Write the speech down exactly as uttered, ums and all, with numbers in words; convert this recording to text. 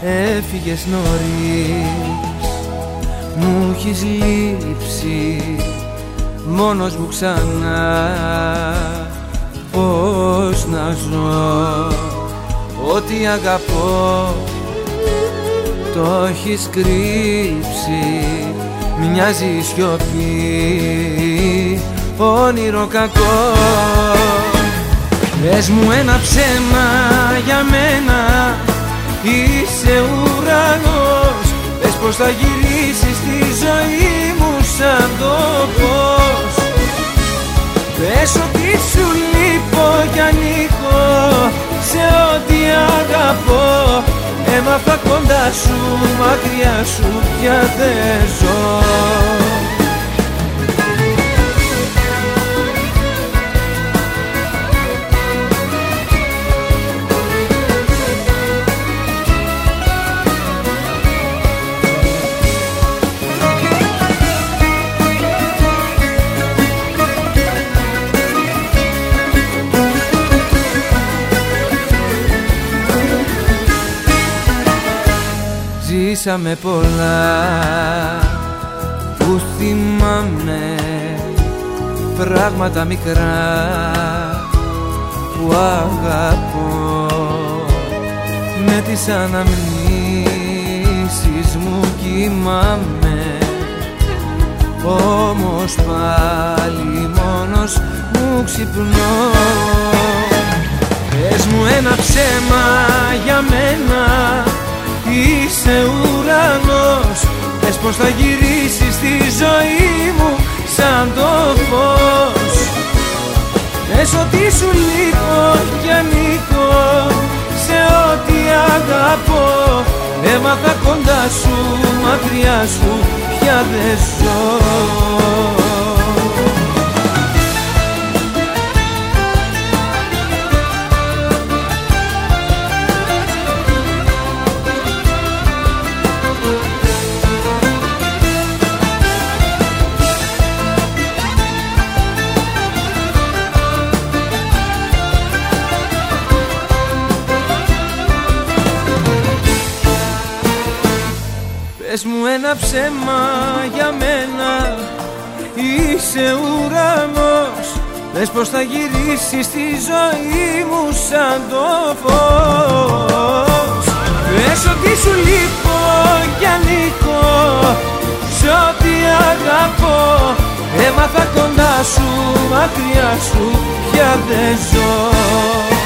έφυγες νωρίς, μου έχεις λείψει μόνος μου ξανά. Πώς να ζω, ό,τι αγαπώ το έχεις κρύψει. Μοιάζει η σιωπή όνειρο κακό. Πες μου ένα ψέμα για μένα, είσαι ουρανός. Πες πως θα γυρίσεις στη ζωή μου σαν το φως. Πες ότι σου λείπω κι ανήκω σε ό,τι αγαπώ. Έμαθα κοντά σου, μακριά σου πια δεν ζω. Ζήσαμε πολλά που θυμάμαι, πράγματα μικρά που αγαπώ. Με τις αναμνήσεις μου κοιμάμαι, όμως πάλι μόνος μου ξυπνώ. Πες μου ένα ψέμα για μένα, είσαι ουρανός. Πες πως θα γυρίσεις στη ζωή μου σαν το φως. Πες ότι σου λείπω κι ανήκω σε ό,τι αγαπώ. Έμαθα κοντά σου, μακριά σου πια δεν ζω. Πες μου ένα ψέμα για μένα, είσαι ουρανός. Πες πως θα γυρίσεις στη ζωή μου σαν το φως. Πες ότι σου λείπω κι ανήκω σ' ό,τι αγαπώ. Έμαθα κοντά σου, μακριά σου πια δεν ζω.